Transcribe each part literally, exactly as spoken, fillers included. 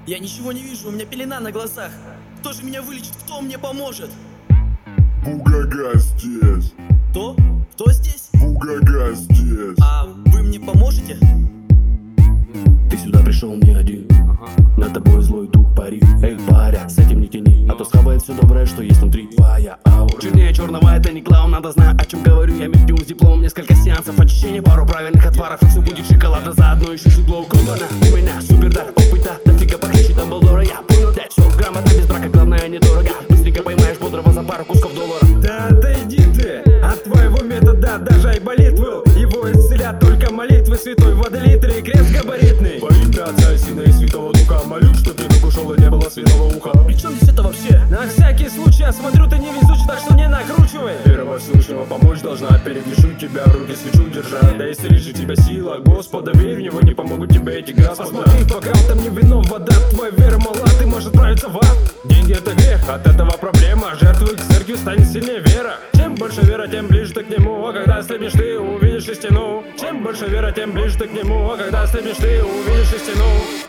Я ничего не вижу, у меня пелена на глазах. Кто же меня вылечит, кто мне поможет? Бугага здесь. Кто? Кто здесь? Бугага здесь. А вы мне поможете? Ты сюда пришел не один, над тобой злой дух парит. Эй, паря, с этим не тяни, а то схавает все доброе, что есть внутри. Твоя аура чернее черного, это не клаун, надо знать, о чем говорю. Я медпил с дипломом, несколько сеансов очищения, пару правильных отваров, и все будет шоколада, заодно еще чуть глоукома. У меня супердар, опыта, дофига похлеще Дамблдора. Я понял, блядь, все грамотно, без брака, главное недорого. Быстренько поймаешь бодрого за пару кусков доллара. Да отойди ты от твоего метода, даже айболит был. Его исцелят только молитвы святой водолитр и крест габаритный. Во имя Отца, Сына и Святого Духа молюсь, чтоб ты как ушел и не было свиного уха. При чем здесь это вообще? На всякий случай, я смотрю, ты не везучий, так что не накручивай. Вера Всевышнего помочь должна, перевешу тебя, руки свечу держа. Да исцелит же тебя сила Господа, верь в него, не помогут тебе эти господа. Посмотри, бокал там не вино, вода, твоя вера мала, ты можешь отправиться в ад. Деньги это грех, от этого проблема. Жертвуй к церкви, станет сильнее вера. Чем больше вера, тем ближе ты к нему. А когда ослепнешь, ты увидишь истину. Чем больше вера, тем ближе ты к нему. А когда ослепнешь, ты увидишь истину.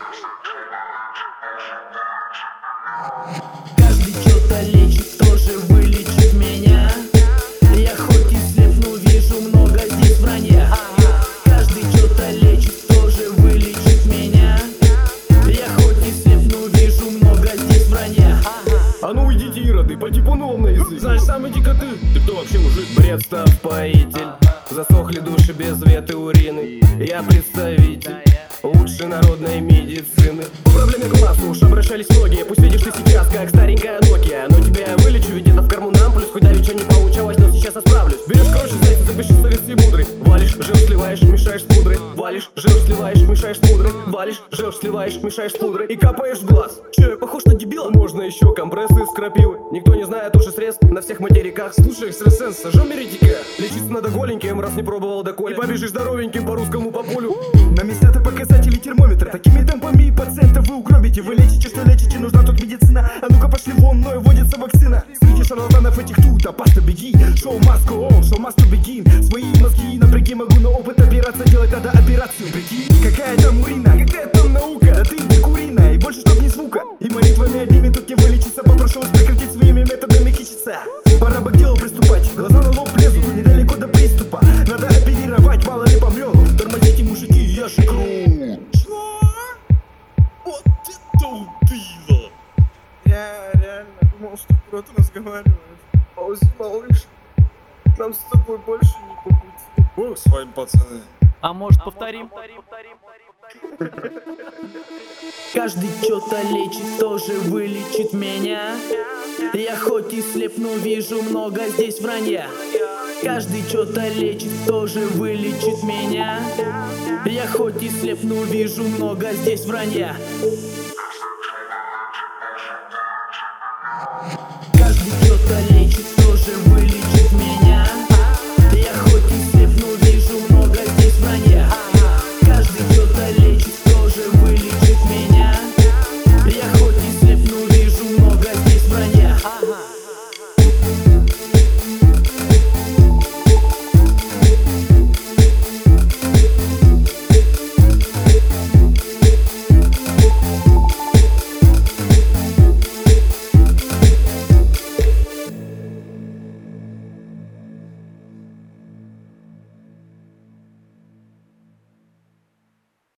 Каждый что-то лечит, тоже вылечит меня. Я хоть и слепну, вижу много здесь вранья. Каждый что-то лечит, тоже вылечит меня. Я хоть и слепну, вижу много здесь вранья. А ну идите, ироды, по типу новом на язык. Знаешь, сам иди-ка ты. Ты кто вообще, мужик? Бред, став поитель. Засохли души без веты урины. Я представитель лучшей народной медицины. По проблеме глаз уж обращались многие. Пусть видишь ты сейчас, как старенькая Nokia. Но тебя я вылечу, ведь это в корму нам. Плюс хоть давеча не получалось, но сейчас я справлюсь. Берешь короче, зайти, запиши советский мудрый. Валишь, жир сливаешь, мешаешь с пудрой. Валишь, жир сливаешь, мешаешь с пудрой. Валишь, жир сливаешь, мешаешь с пудрой. И капаешь в глаз. Че, я похож на дебила? Можно еще компрессы с крапивы. Никто не знает уж и средств на всех материках. Слушай, экстрасенс, сожжем меритика. Лечиться надо голеньким, раз не пробовал доколе. И побежишь здоровеньким по русскому по полю. На места-то показатели термометра. Такими темпами пациента вы угробите. Вы лечите, что лечите, нужна тут медицина. А ну-ка пошли вон, мною вводится вакцина. Среди шарлатанов этих тут опасно беги. Шоу маску он, шоу маску бегин. Свои мозги напряги, могу на опыт опираться. Делать надо операцию, прикинь. Какая там урина, какая там наука. Да ты не куриная, и больше чтоб ни звука. И молитвами одними тут не вылечиться. Попрошу вас прекратить своими методами кичиться. Пора бы к делу приступать. Глаза на лоб лезут, недалеко до приступа. Надо оперировать, мало ли помрет. Тормозите, мужики, я же крут. Вот это убило! Я реально думал, что кто-то разговаривает. Паузи, малыш. Нам с тобой больше не по пути. Бог с вами, пацаны. А может повторим? Каждый что-то лечит, тоже вылечит меня. Я хоть и слепну, вижу много здесь вранья. Каждый что-то лечит, тоже вылечит меня. Я хоть и слепну, вижу много здесь вранья.